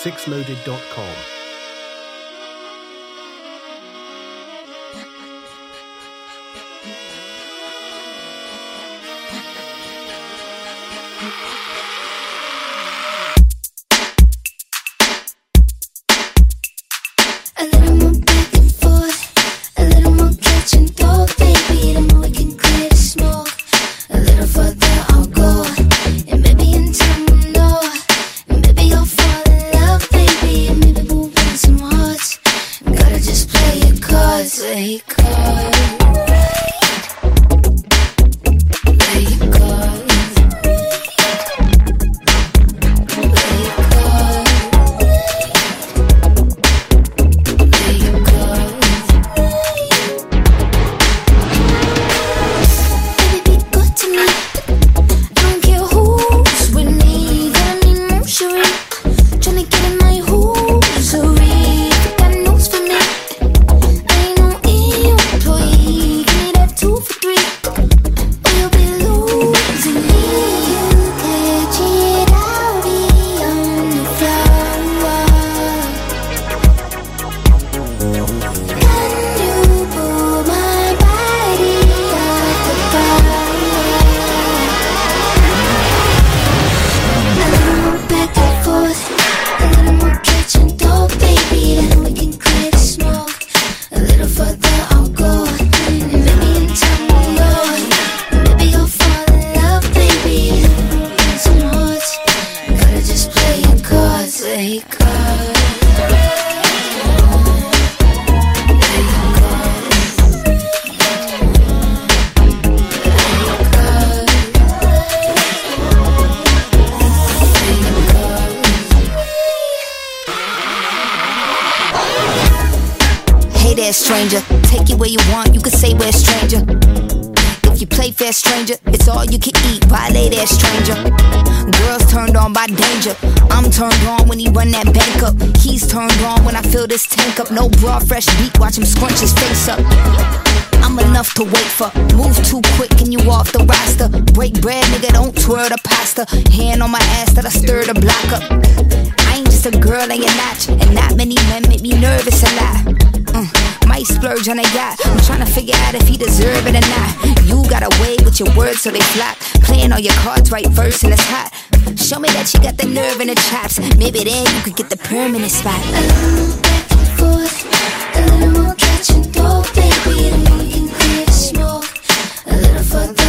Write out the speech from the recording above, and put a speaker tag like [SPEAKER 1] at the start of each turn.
[SPEAKER 1] sixloaded.com.
[SPEAKER 2] A little more back and forth, a little more catch and throw, baby. The more we can clear the smoke, a little further I'll go. And maybe in time we'll know, and maybe you'll fall in love, baby. And maybe we'll win some hearts. Gotta just play your cards, play your cards. Play your cards.
[SPEAKER 3] Stranger, take it where you want, you can say we're a stranger. If you play fair, stranger, it's all you can eat, violate that stranger. Girls turned on by danger, I'm turned on when he run that bank up. He's turned on when I fill this tank up. No bra, fresh beat, watch him scrunch his face up. I'm enough to wait for, move too quick and you off the roster. Break bread, nigga, don't twirl the pasta. Hand on my ass that I stir the block up. I ain't just a girl and you're not, and not many men make me nervous a lot. Might splurge on a yacht, I'm tryna figure out if he deserve it or not. You got away with your words so they flop, playing all your cards right first and it's hot. Show me that you got the nerve and the chops, maybe then you could get the permanent spot.
[SPEAKER 2] A little more back and forth, a little more catch and throw, baby. The more we can clear the smoke, a little further